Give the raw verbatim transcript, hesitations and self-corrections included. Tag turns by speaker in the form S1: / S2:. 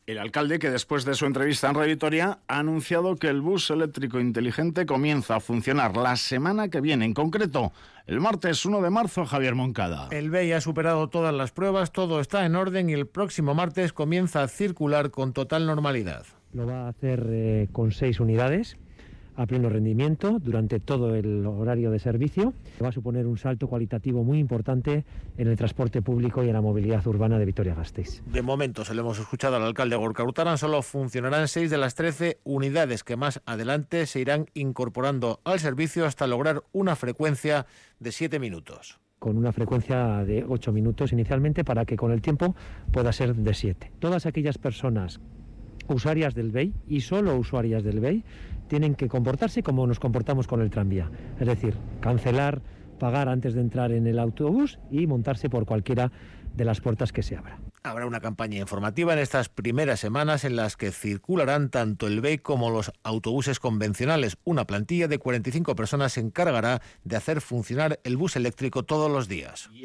S1: El alcalde, que después de su entrevista en Radio Vitoria ha anunciado que el bus eléctrico inteligente comienza a funcionar la semana que viene, en concreto el martes uno de marzo, Javier Moncada.
S2: El B E I ha superado todas las pruebas, todo está en orden y el próximo martes comienza a circular con total normalidad.
S3: Lo va a hacer eh, con seis unidades a pleno rendimiento durante todo el horario de servicio. Va a suponer un salto cualitativo muy importante en el transporte público y en la movilidad urbana de Vitoria-Gasteiz.
S2: De momento, se lo hemos escuchado al alcalde Gorka Urtaran, solo funcionarán seis de las trece unidades que más adelante se irán incorporando al servicio hasta lograr una frecuencia de siete minutos.
S3: Con una frecuencia de ocho minutos inicialmente, para que con el tiempo pueda ser de siete. Todas aquellas personas usuarias del B E I y solo usuarias del B E I tienen que comportarse como nos comportamos con el tranvía, es decir, cancelar, pagar antes de entrar en el autobús y montarse por cualquiera de las puertas que se abra.
S2: Habrá una campaña informativa en estas primeras semanas en las que circularán tanto el B E I como los autobuses convencionales. Una plantilla de cuarenta y cinco personas se encargará de hacer funcionar el bus eléctrico todos los días.